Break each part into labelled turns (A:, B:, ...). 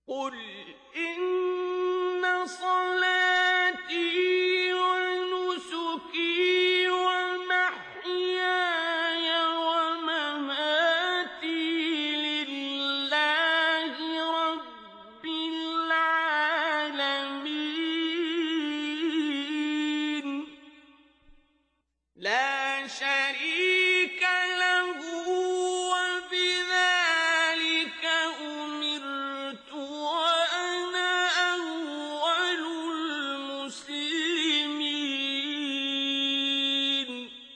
A: قل إن صلاتي ونسكي ومحياي ومماتي لله رب العالمين لا شريك له وبذلك أمرت وأنا أول المسلمين.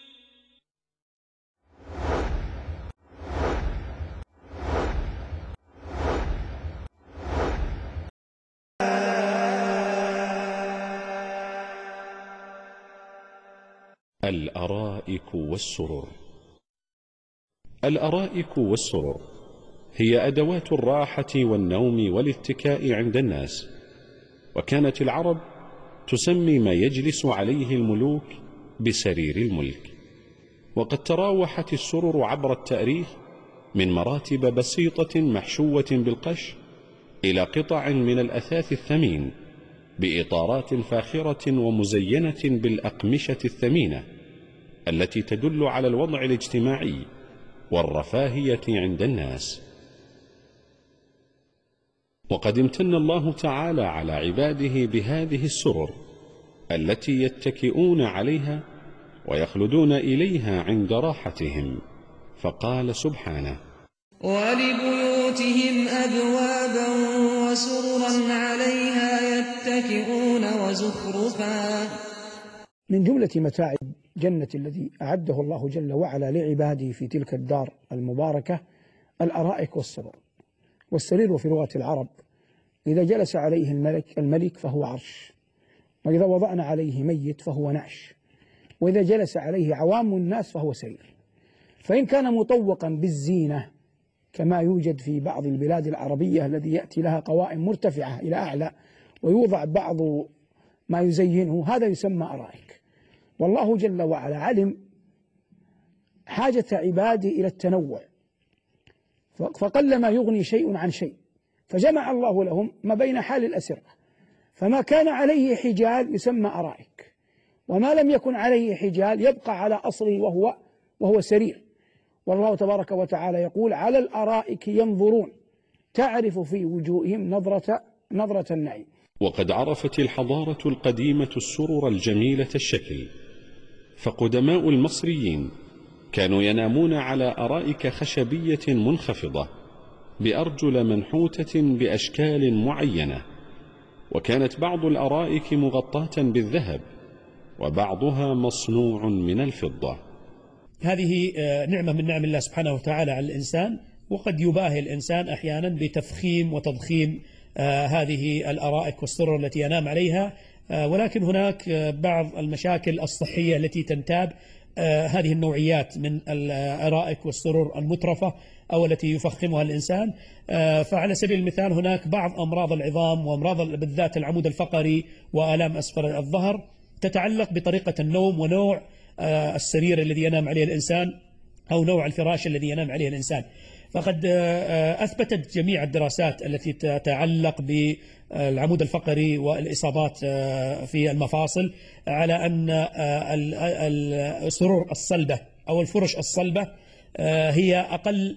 B: الأرائك والسرر. الأرائك والسرر هي أدوات الراحة والنوم والاتكاء عند الناس، وكانت العرب تسمي ما يجلس عليه الملوك بسرير الملك. وقد تراوحت السرر عبر التاريخ من مراتب بسيطة محشوة بالقش إلى قطع من الأثاث الثمين بإطارات فاخرة ومزينة بالأقمشة الثمينة التي تدل على الوضع الاجتماعي والرفاهية عند الناس. وقد امتن الله تعالى على عباده بهذه السرر التي يتكئون عليها ويخلدون إليها عند راحتهم، فقال سبحانه:
C: ولبيوتهم أبوابا وسررا عليها يتكئون وزخرفا.
D: من جملة متاع جنة الذي أعده الله جل وعلا لعباده في تلك الدار المباركة الأرائك والسرر. والسرير في لغة العرب إذا جلس عليه الملك فهو عرش، وإذا وضعنا عليه ميت فهو نعش، وإذا جلس عليه عوام الناس فهو سرير. فإن كان مطوقا بالزينة كما يوجد في بعض البلاد العربية الذي يأتي لها قوائم مرتفعة إلى أعلى ويوضع بعض ما يزينه، هذا يسمى أرائك. والله جل وعلا علم حاجة عباده إلى التنوع، فقل ما يغني شيء عن شيء، فجمع الله لهم ما بين حال الأسرة، فما كان عليه حجال يسمى أرائك، وما لم يكن عليه حجال يبقى على أصله وهو سرير. والله تبارك وتعالى يقول: على الأرائك ينظرون تعرف في وجوههم نظرة النعيم.
B: وقد عرفت الحضارة القديمة السرر الجميلة الشكل، فقدماء المصريين كانوا ينامون على أرائك خشبية منخفضة بأرجل منحوتة بأشكال معينة، وكانت بعض الأرائك مغطاة بالذهب وبعضها مصنوع من الفضة.
E: هذه نعمة من نعم الله سبحانه وتعالى على الإنسان، وقد يباهي الإنسان أحيانا بتفخيم وتضخيم هذه الأرائك والسرر التي ينام عليها، ولكن هناك بعض المشاكل الصحية التي تنتاب هذه النوعيات من الأرائك والسرر المترفة أو التي يفخمها الإنسان. فعلى سبيل المثال هناك بعض أمراض العظام وأمراض بالذات العمود الفقري وآلام أسفل الظهر تتعلق بطريقة النوم ونوع السرير الذي ينام عليه الإنسان أو نوع الفراش الذي ينام عليه الإنسان. فقد أثبتت جميع الدراسات التي تتعلق بالعمود الفقري والإصابات في المفاصل على أن السرور الصلبة أو الفرش الصلبة هي أقل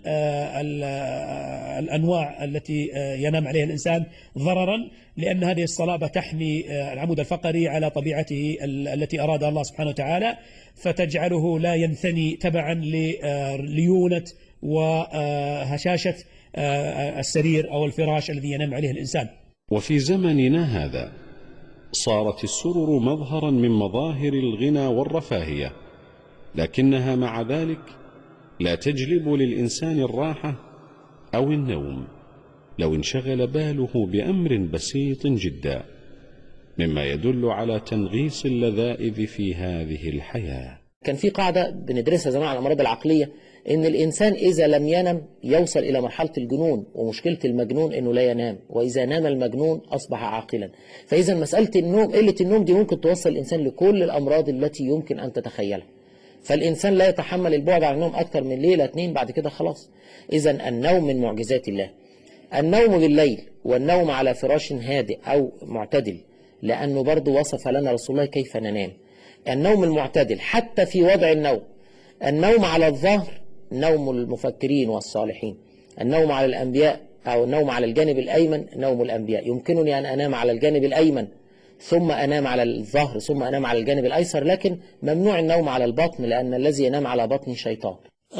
E: الأنواع التي ينام عليها الإنسان ضررا، لأن هذه الصلابة تحمي العمود الفقري على طبيعته التي أراد الله سبحانه وتعالى، فتجعله لا ينثني تبعا لليونة وهشاشة السرير أو الفراش الذي ينام عليه الإنسان.
B: وفي زمننا هذا صارت السرر مظهرا من مظاهر الغنى والرفاهية، لكنها مع ذلك لا تجلب للإنسان الراحة أو النوم لو انشغل باله بأمر بسيط جدا، مما يدل على تنغيص اللذائذ في هذه الحياة.
F: كان في قاعدة بندرسها زمان على الأمراض العقلية، إن الإنسان إذا لم ينم يوصل إلى مرحلة الجنون، ومشكلة المجنون إنه لا ينام، وإذا نام المجنون أصبح عاقلا. فإذا مسألة النوم، قلة النوم دي ممكن توصل الإنسان لكل الأمراض التي يمكن أن تتخيلها. فالإنسان لا يتحمل البعد عن النوم أكثر من ليلة 2، بعد كده خلاص. إذا النوم من معجزات الله. النوم بالليل والنوم على فراش هادئ أو معتدل، لأنه برضو وصف لنا رسول الله كيف ننام. النوم المعتدل حتى في وضع النوم. النوم على الظهر نوم المفكرين والصالحين، النوم على الأنبياء أو النوم على الجانب الأيمن نوم الأنبياء. يمكنني أن أنام على الجانب الأيمن ثم أنام على الظهر ثم أنام على الجانب الأيسر، لكن ممنوع النوم على البطن، لأن الذي ينام على بطن شيطان.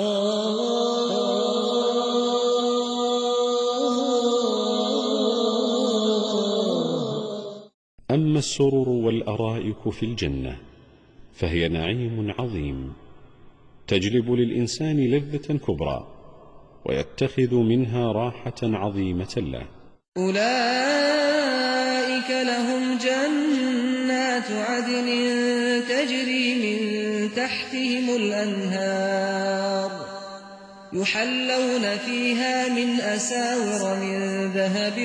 B: أما السرر والأرائك في الجنة فهي نعيم عظيم تجلب للإنسان لذة كبرى ويتخذ منها راحة عظيمة له.
C: أولئك لهم جنات عدن تجري من تحتهم الأنهار يحلون فيها من أساور من ذهب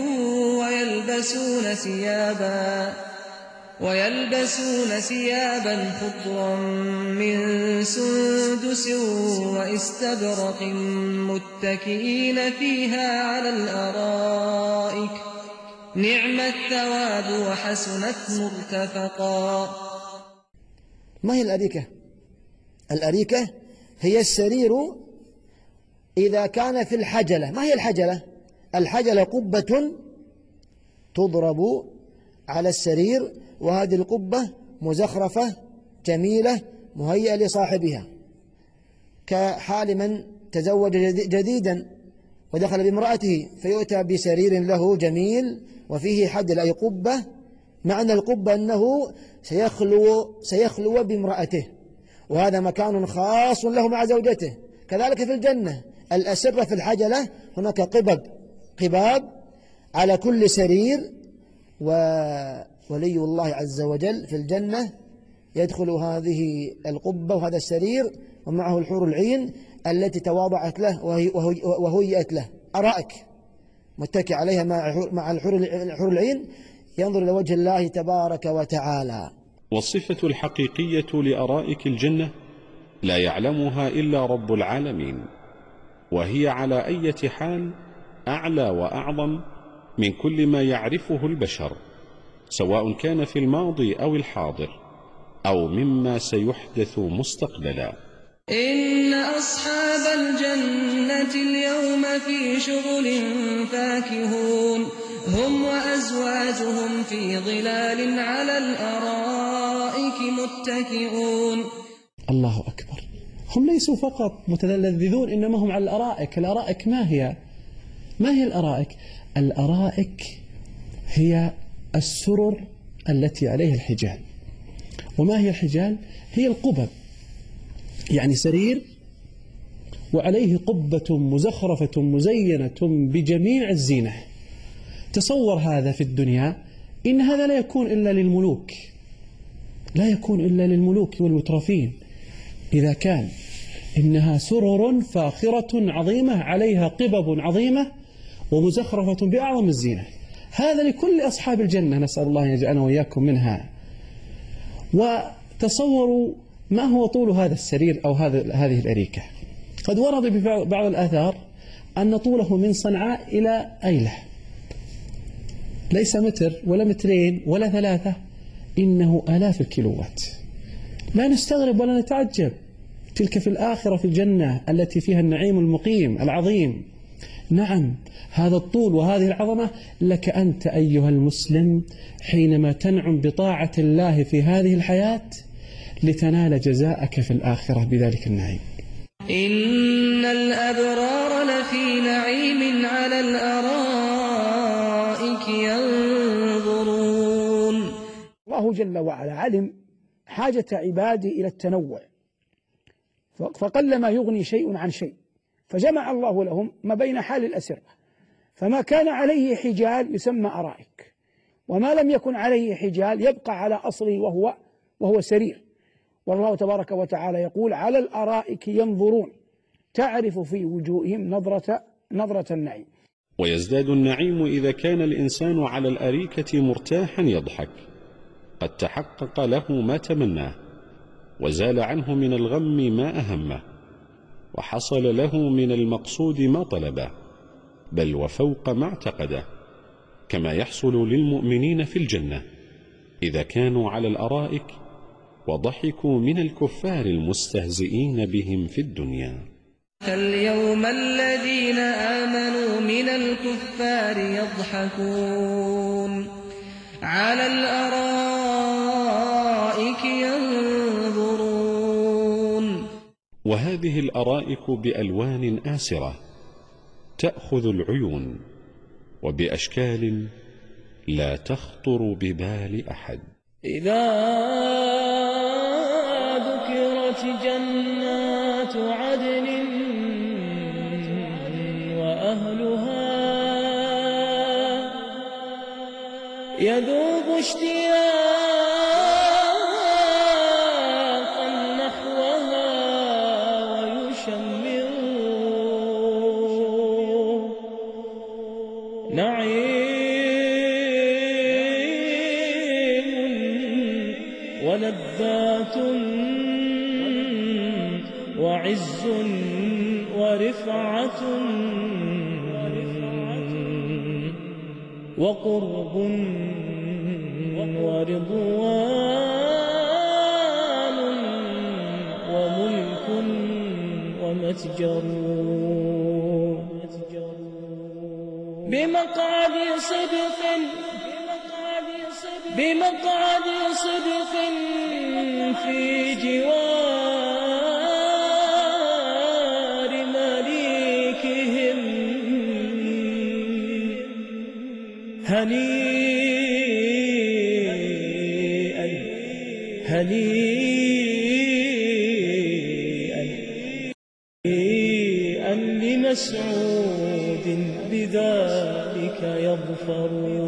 C: ويلبسون ثيابا خضرا من سندس واستبرق متكئين فيها على الأرائك نعم الثواب وحسنت مرتفقا.
G: ما هي الأريكة؟ الأريكة هي السرير إذا كان في الحجلة. ما هي الحجلة؟ الحجلة قبة تضرب على السرير، وهذه القبة مزخرفة جميلة مهيئة لصاحبها، كحال من تزوج جديدا ودخل بامرأته فيؤتى بسرير له جميل وفيه حجل أي قبة. معنى القبة أنه سيخلو بامرأته، وهذا مكان خاص له مع زوجته. كذلك في الجنة الأسرة في الحجلة هناك قباب على كل سرير، وولي الله عز وجل في الجنة يدخل هذه القبة وهذا السرير ومعه الحور العين التي تواضعت له وهيئت له أرائك متكئ عليها مع الحور العين، ينظر إلى وجه الله تبارك وتعالى.
B: والصفة الحقيقية لأرائك الجنة لا يعلمها إلا رب العالمين، وهي على أي حال أعلى وأعظم من كل ما يعرفه البشر، سواء كان في الماضي أو الحاضر أو مما سيحدث مستقبلا.
C: إن أصحاب الجنة اليوم في شغل فاكهون هم وأزواجهم في ظلال على الأرائك متكئون.
E: الله أكبر. هم ليسوا فقط متلذذون، إنما هم على الأرائك. الأرائك ما هي الأرائك؟ الأرائك هي السرر التي عليها الحجال. وما هي الحجال؟ هي القبب، يعني سرير وعليه قبة مزخرفة مزينة بجميع الزينة. تصور هذا في الدنيا، إن هذا لا يكون إلا للملوك، لا يكون إلا للملوك والمترفين. إذا كان إنها سرر فاخرة عظيمة عليها قبب عظيمة ومزخرفة بأعظم الزينة، هذا لكل أصحاب الجنة، نسأل الله أن يجعلنا وإياكم منها. وتصوروا ما هو طول هذا السرير أو هذه الأريكة. قد ورد ببعض الآثار أن طوله من صنعاء إلى أيلة ليس متر ولا مترين ولا 3، إنه آلاف الكيلوات. لا نستغرب ولا نتعجب، تلك في الآخرة في الجنة التي فيها النعيم المقيم العظيم. نعم، هذا الطول وهذه العظمة لك أنت أيها المسلم حينما تنعم بطاعة الله في هذه الحياة لتنال جزاءك في الآخرة بذلك النعيم.
C: إن الأبرار لفي نعيم على الأرائك ينظرون.
D: الله جل وعلا علم حاجة عبادي إلى التنوع، فقل ما يغني شيء عن شيء، فجمع الله لهم ما بين حال الأسرة، فما كان عليه حجال يسمى أرائك، وما لم يكن عليه حجال يبقى على أصله وهو سرير. والله تبارك وتعالى يقول على الأرائك ينظرون تعرف في وجوههم نظرة النعيم.
B: ويزداد النعيم إذا كان الإنسان على الأريكة مرتاحا يضحك، قد تحقق له ما تمناه، وزال عنه من الغم ما أهمه، وحصل له من المقصود ما طلبه، بل وفوق ما اعتقده، كما يحصل للمؤمنين في الجنة إذا كانوا على الأرائك وضحكوا من الكفار المستهزئين بهم في الدنيا.
C: فاليوم الذين آمنوا من الكفار يضحكون على الأرائك ينظرون.
B: وهذه الأرائك بألوان آسرة تأخذ العيون وبأشكال لا تخطر ببال أحد.
C: إذا ذكرت جنات عدن وأهلها يذوب اشتياقا نحوها ويشمر نعيم ولذات وعز ورفعة وقرب ورضوان وملك ومتجر بمقعد صدق في جوار مليكهم هنيئا لمسعود بذلك يظفر.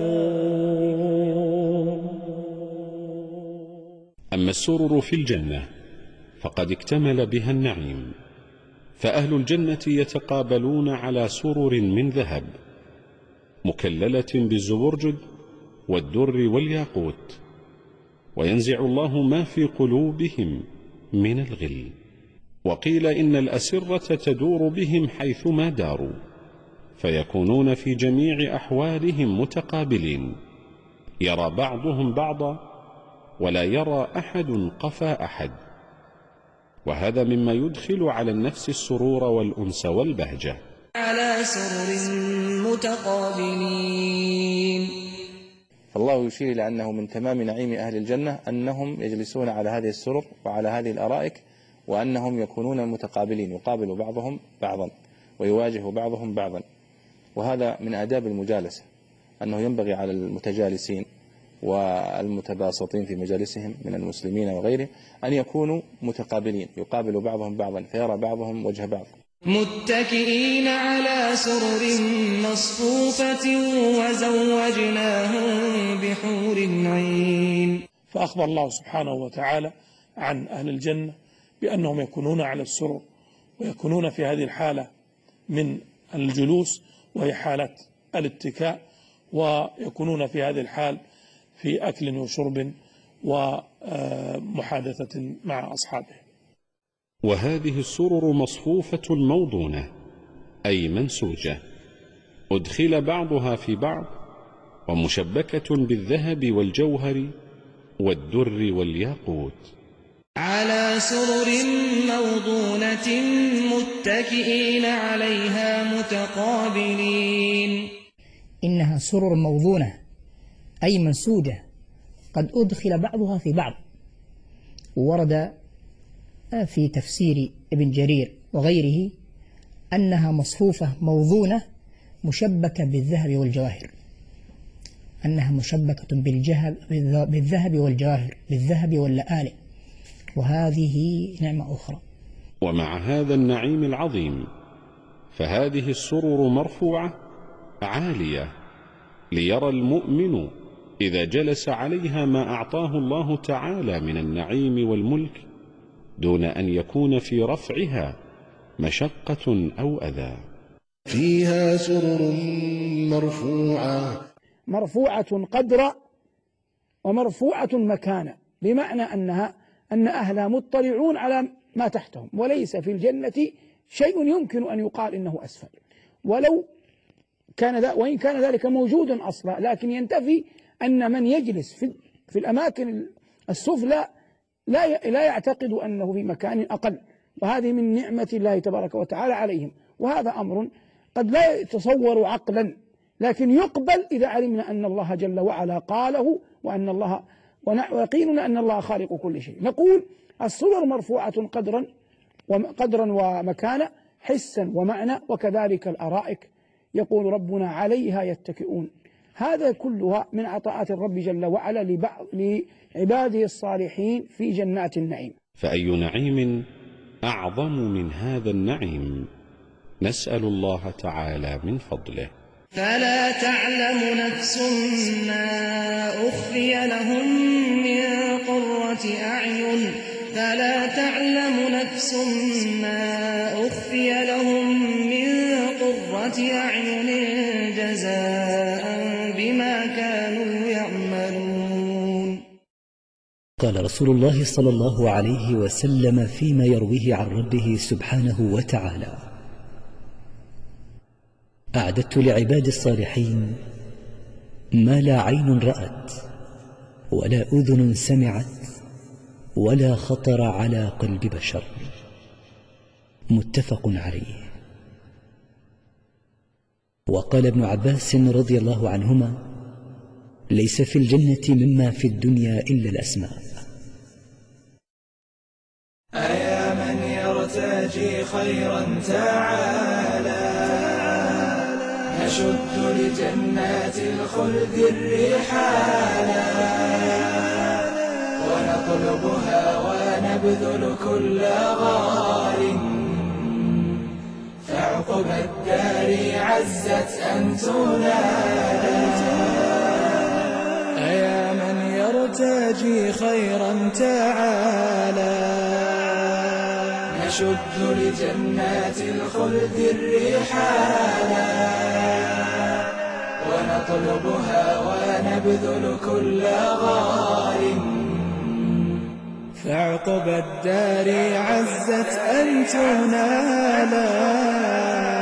B: أما السرر في الجنة فقد اكتمل بها النعيم، فأهل الجنة يتقابلون على سرر من ذهب مكللة بالزبرجد والدر والياقوت، وينزع الله ما في قلوبهم من الغل. وقيل إن الأسرة تدور بهم حيثما داروا، فيكونون في جميع أحوالهم متقابلين، يرى بعضهم بعضا ولا يرى أحد قفا أحد، وهذا مما يدخل على النفس السرور والأنس والبهجة.
C: على سرر متقابلين.
H: فالله يشير إلى أنه من تمام نعيم أهل الجنة أنهم يجلسون على هذه السرر وعلى هذه الأرائك، وأنهم يكونون متقابلين، يقابل بعضهم بعضا ويواجه بعضهم بعضا. وهذا من آداب المجالسة، أنه ينبغي على المتجالسين والمتباسطين في مجالسهم من المسلمين وغيره أن يكونوا متقابلين، يقابل بعضهم بعضا فيرى بعضهم وجه بعض.
C: متكئين على سرر مصفوفة وزوجناهم بحور عين.
E: فأخبر الله سبحانه وتعالى عن أهل الجنة بأنهم يكونون على السرر، ويكونون في هذه الحالة من الجلوس وهي حالة الاتكاء، ويكونون في هذه الحال في أكل وشرب ومحادثة مع أصحابه.
B: وهذه السرر مصفوفة موضونة أي منسوجة، أدخل بعضها في بعض، ومشبكة بالذهب والجوهر والدر والياقوت.
C: على سرر موضونة متكئين عليها متقابلين.
I: إنها سرر موضونة أي منسوجة قد أدخل بعضها في بعض. ورد في تفسير ابن جرير وغيره أنها مصفوفة موضونة مشبكة بالذهب والجواهر، أنها مشبكة بالذهب والجواهر، بالذهب واللآلئ، وهذه نعمة أخرى.
B: ومع هذا النعيم العظيم فهذه السرر مرفوعة عالية، ليرى المؤمن إذا جلس عليها ما أعطاه الله تعالى من النعيم والملك، دون أن يكون في رفعها مشقة أو أذى.
J: فيها سرر مرفوعة
D: قدرا ومرفوعة مكانا، بمعنى أن أهلها مطلعون على ما تحتهم، وليس في الجنة شيء يمكن أن يقال إنه أسفل. ولو وإن كان ذلك موجودا أصلا، لكن ينتفي أن من يجلس في الأماكن السفلى لا يعتقد أنه في مكان أقل، وهذه من نعمة الله تبارك وتعالى عليهم. وهذا أمر قد لا يتصور عقلا، لكن يقبل إذا علمنا أن الله جل وعلا قاله، ويقيننا أن الله خالق كل شيء. نقول السرر مرفوعة قدرا ومكانة، حسا ومعنى، وكذلك الأرائك يقول ربنا عليها يتكئون. هذا كلها من عطاءات الرب جل وعلا لعباده الصالحين في جنات النعيم.
B: فأي نعيم أعظم من هذا النعيم؟ نسأل الله تعالى من فضله.
C: فلا تعلم نفس ما أخفي لهم من قرة أعين فلا تعلم نفس ما أخفي لهم من قرة أعين جزاء بما كانوا يعملون.
K: قال رسول الله صلى الله عليه وسلم فيما يرويه عن ربه سبحانه وتعالى: أعددت لعباد الصالحين ما لا عين رأت ولا أذن سمعت ولا خطر على قلب بشر. متفق عليه. وقال ابن عباس رضي الله عنهما: ليس في الجنة مما في الدنيا إلا الأسماء.
L: أيا من يرتجي خيرا تعالى نشد لجنات الخلد الرحالا ونطلبها ونبذل كل غار فعقب الدار عزت أن تنالا. أيا من يرتجي خيرا تعالى نشد لجنات الخلد الرحالا ونطلبها ونبذل كل غار فعقب الدار عزت أن تنالا.